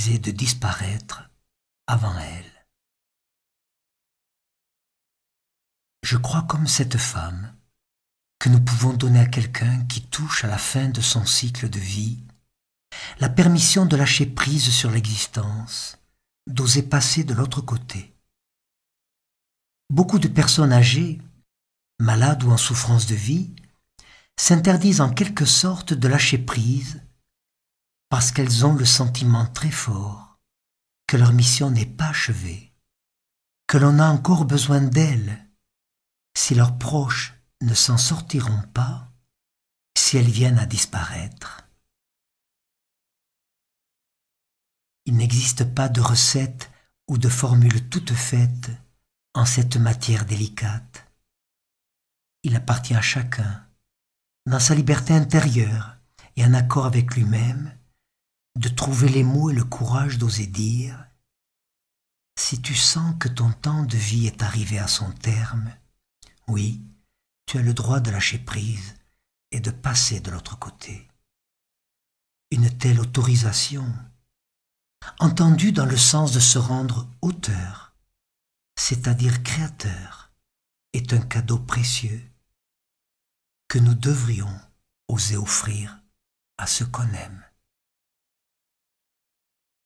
et de disparaître avant elle. Je crois comme cette femme que nous pouvons donner à quelqu'un qui touche à la fin de son cycle de vie la permission de lâcher prise sur l'existence, d'oser passer de l'autre côté. Beaucoup de personnes âgées, malades ou en souffrance de vie, s'interdisent en quelque sorte de lâcher prise parce qu'elles ont le sentiment très fort que leur mission n'est pas achevée, que l'on a encore besoin d'elles si leurs proches ne s'en sortiront pas, si elles viennent à disparaître. Il n'existe pas de recette ou de formule toute faite en cette matière délicate. Il appartient à chacun, dans sa liberté intérieure et en accord avec lui-même, de trouver les mots et le courage d'oser dire « Si tu sens que ton temps de vie est arrivé à son terme, oui, tu as le droit de lâcher prise et de passer de l'autre côté. » Une telle autorisation, entendue dans le sens de se rendre auteur, c'est-à-dire créateur, est un cadeau précieux que nous devrions oser offrir à ceux qu'on aime.